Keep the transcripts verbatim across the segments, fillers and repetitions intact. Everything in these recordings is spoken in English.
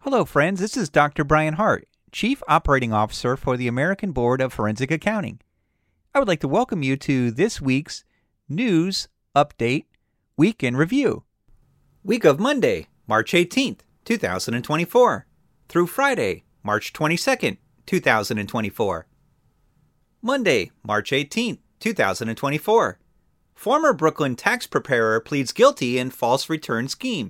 Hello, friends. This is Doctor Brian Hart, Chief Operating Officer for the American Board of Forensic Accounting. I would like to welcome you to this week's News Update Week in Review. Week of Monday, March eighteenth, two thousand twenty-four, through Friday, March twenty-second, two thousand twenty-four. Monday, March eighteenth, two thousand twenty-four. Former Brooklyn tax preparer pleads guilty in false return scheme.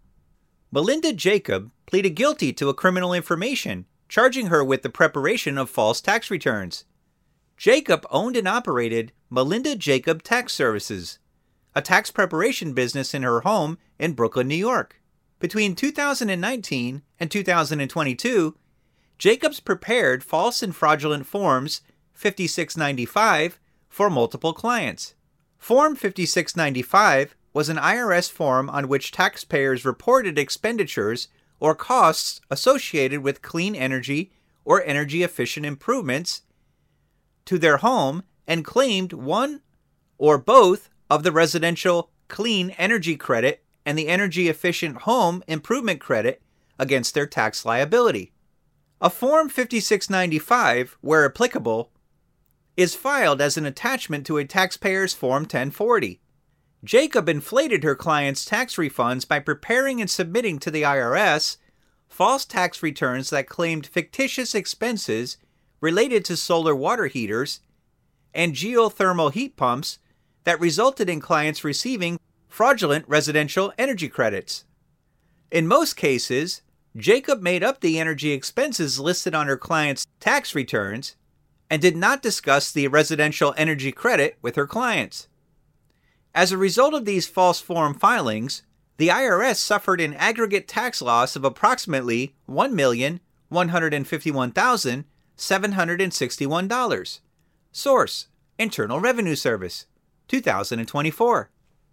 Melinda Jacob pleaded guilty to a criminal information, charging her with the preparation of false tax returns. Jacob owned and operated Melinda Jacob Tax Services, a tax preparation business in her home in Brooklyn, New York. Between two thousand nineteen and two thousand twenty-two, Jacobs prepared false and fraudulent Forms fifty-six ninety-five for multiple clients. Form fifty-six ninety-five was an I R S form on which taxpayers reported expenditures or costs associated with clean energy or energy-efficient improvements to their home and claimed one or both of the residential clean energy credit and the energy-efficient home improvement credit against their tax liability. A Form fifty-six ninety-five, where applicable, is filed as an attachment to a taxpayer's Form ten forty. Jacob inflated her clients' tax refunds by preparing and submitting to the I R S false tax returns that claimed fictitious expenses related to solar water heaters and geothermal heat pumps that resulted in clients receiving fraudulent residential energy credits. In most cases, Jacob made up the energy expenses listed on her clients' tax returns and did not discuss the residential energy credit with her clients. As a result of these false form filings, the I R S suffered an aggregate tax loss of approximately one million one hundred fifty-one thousand seven hundred sixty-one dollars. Source: Internal Revenue Service, two thousand twenty-four.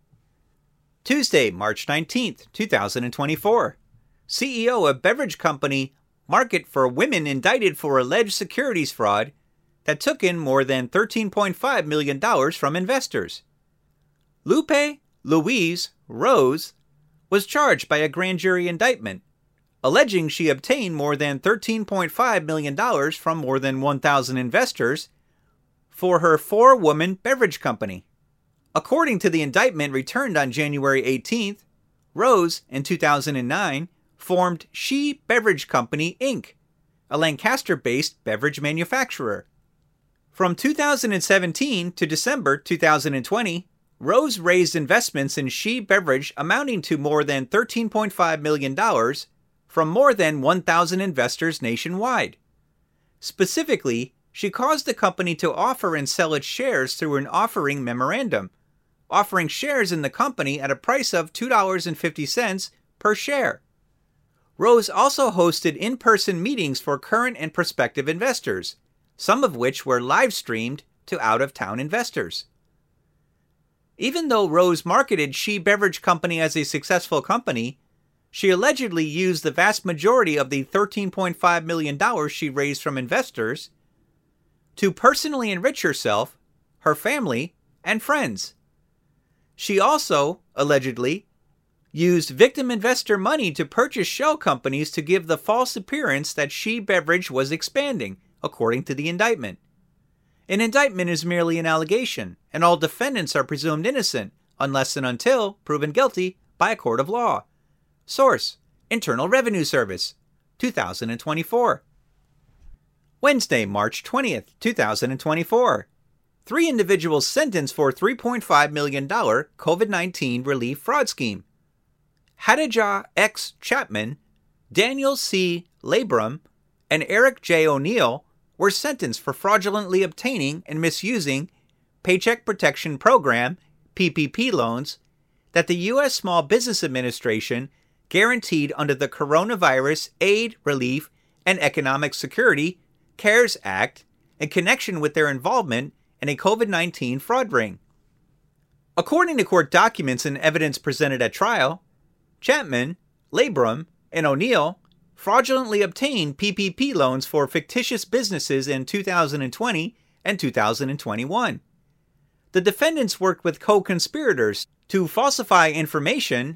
Tuesday, March nineteenth, two thousand twenty-four. C E O of beverage company Market for Women indicted for alleged securities fraud that took in more than thirteen point five million dollars from investors. Lupe Louise Rose was charged by a grand jury indictment, alleging she obtained more than thirteen point five million dollars from more than one thousand investors for her four-woman beverage company. According to the indictment returned on January eighteenth, Rose, in two thousand nine, formed She Beverage Company, Incorporated, a Lancaster-based beverage manufacturer. From two thousand seventeen to December two thousand twenty, Rose raised investments in She Beverage amounting to more than thirteen point five million dollars from more than one thousand investors nationwide. Specifically, she caused the company to offer and sell its shares through an offering memorandum, offering shares in the company at a price of two dollars and fifty cents per share. Rose also hosted in-person meetings for current and prospective investors, some of which were live-streamed to out-of-town investors. Even though Rose marketed She Beverage Company as a successful company, she allegedly used the vast majority of the thirteen point five million dollars she raised from investors to personally enrich herself, her family, and friends. She also, allegedly, used victim investor money to purchase shell companies to give the false appearance that She Beverage was expanding, according to the indictment. An indictment is merely an allegation, and all defendants are presumed innocent unless and until proven guilty by a court of law. Source: Internal Revenue Service, two thousand twenty-four. Wednesday, March twentieth, two thousand twenty-four. Three individuals sentenced for three point five million dollars COVID nineteen relief fraud scheme. Hadijah X. Chapman, Daniel C. Labrum, and Eric J. O'Neill were sentenced for fraudulently obtaining and misusing Paycheck Protection Program P P P loans that the U S Small Business Administration guaranteed under the Coronavirus Aid, Relief, and Economic Security CARES Act in connection with their involvement in a COVID nineteen fraud ring. According to court documents and evidence presented at trial, Chapman, Labrum, and O'Neill fraudulently obtained P P P loans for fictitious businesses in two thousand twenty and two thousand twenty-one. The defendants worked with co-conspirators to falsify information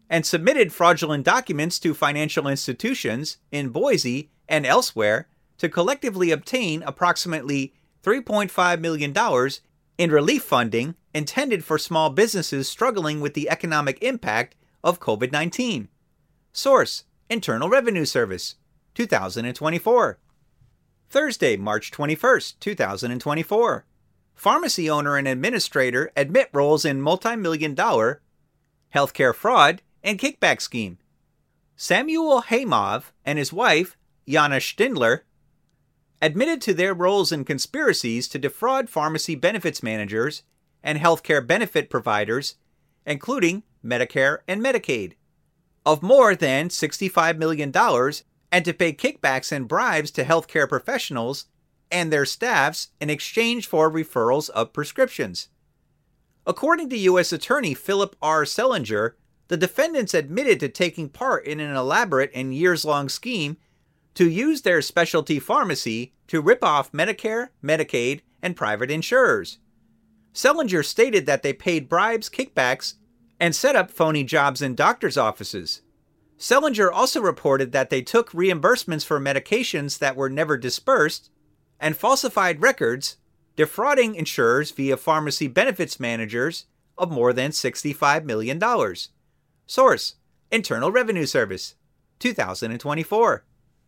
and submitted fraudulent documents to financial institutions in Boise and elsewhere to collectively obtain approximately three point five million dollars in relief funding intended for small businesses struggling with the economic impact of COVID nineteen. Source: Internal Revenue Service, two thousand twenty-four. Thursday, March twenty-first, two thousand twenty-four. Pharmacy owner and administrator admit roles in multi-million dollar healthcare fraud and kickback scheme. Samuel Haimov and his wife, Jana Stindler, admitted to their roles in conspiracies to defraud pharmacy benefits managers and healthcare benefit providers, including Medicare and Medicaid, of more than sixty-five million dollars, and to pay kickbacks and bribes to healthcare professionals and their staffs in exchange for referrals of prescriptions. According to U S Attorney Philip R. Sellinger, the defendants admitted to taking part in an elaborate and years-long scheme to use their specialty pharmacy to rip off Medicare, Medicaid, and private insurers. Sellinger stated that they paid bribes, kickbacks, and set up phony jobs in doctors' offices. Sellinger also reported that they took reimbursements for medications that were never dispersed and falsified records, defrauding insurers via pharmacy benefits managers of more than sixty-five million dollars. Source: Internal Revenue Service, two thousand twenty-four.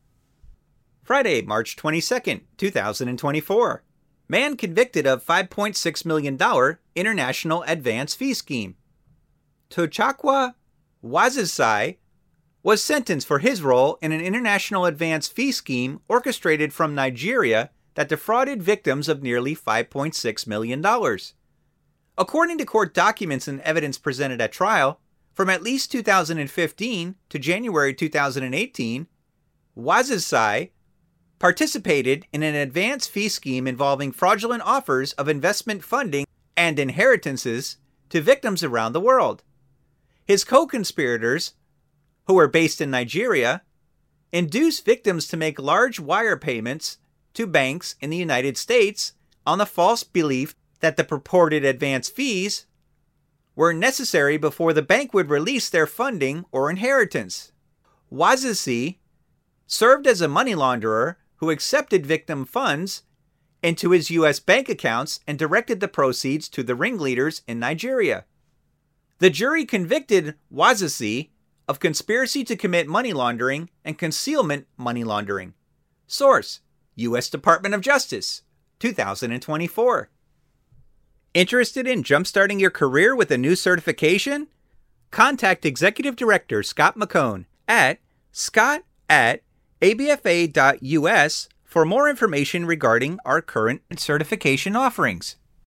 Friday, March twenty-second, two thousand twenty-four. Man convicted of five point six million dollars international advance fee scheme. Tochakwa Wazisai was sentenced for his role in an international advance fee scheme orchestrated from Nigeria that defrauded victims of nearly five point six million dollars. According to court documents and evidence presented at trial, from at least two thousand fifteen to January two thousand eighteen, Wazisai participated in an advance fee scheme involving fraudulent offers of investment funding and inheritances to victims around the world. His co-conspirators, who were based in Nigeria, induced victims to make large wire payments to banks in the United States on the false belief that the purported advance fees were necessary before the bank would release their funding or inheritance. Wazisi served as a money launderer who accepted victim funds into his U S bank accounts and directed the proceeds to the ringleaders in Nigeria. The jury convicted Wazisi of conspiracy to commit money laundering and concealment money laundering. Source: U S Department of Justice, two thousand twenty-four. Interested in jumpstarting your career with a new certification? Contact Executive Director Scott McCone at scott at a b f a dot u s for more information regarding our current certification offerings.